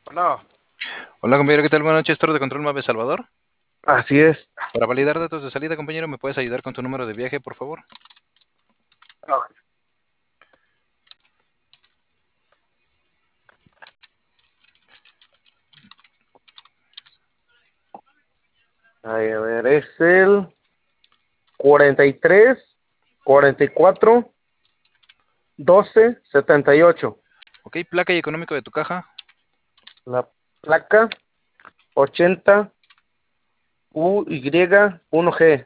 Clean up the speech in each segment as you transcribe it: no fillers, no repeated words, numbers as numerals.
No, Hola compañero, ¿qué tal? Buenas noches, Torre de Control Mave Salvador. así es. Para validar datos de salida, compañero, ¿me puedes ayudar con tu número de viaje, por favor? Ay, a ver, es el 43, 44, 12, 78. Ok, placa y económico de tu caja. La placa 80 UY1G.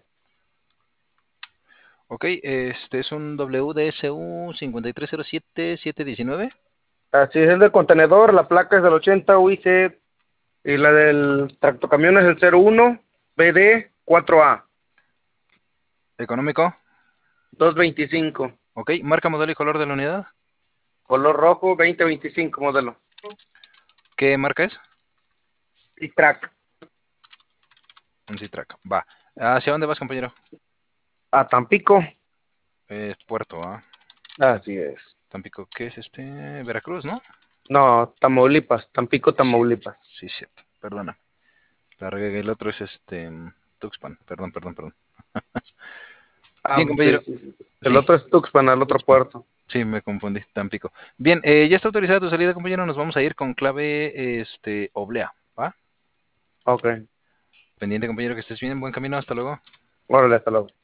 Ok, este es un WDSU 5307719. Así es el del contenedor, la placa es del 80 UIC y la del tractocamión es el 01 BD4A Económico. 225. Ok, marca, modelo y color de la unidad. Color rojo 2025 modelo. ¿Qué marca es? Y track Un C-Track. Va. ¿Hacia dónde vas, compañero? a Tampico. Puerto, ¿ah? Así es. Tampico, ¿qué es este? Veracruz, ¿no? No, Tamaulipas, Tampico, Sí, Tamaulipas. sí, cierto. Perdona. La regué. El otro es Tuxpan. Perdón. Ah, Bien, pues compañero. sí, sí, sí. El Sí, otro es Tuxpan, al otro Tuxpan. puerto. Sí, me confundí, Tampico. Bien, ya está autorizada tu salida, compañero. Nos vamos a ir con clave, oblea, ¿va? Ok. Pendiente, compañero, que estés bien. Buen camino. Hasta luego. Órale, hasta luego.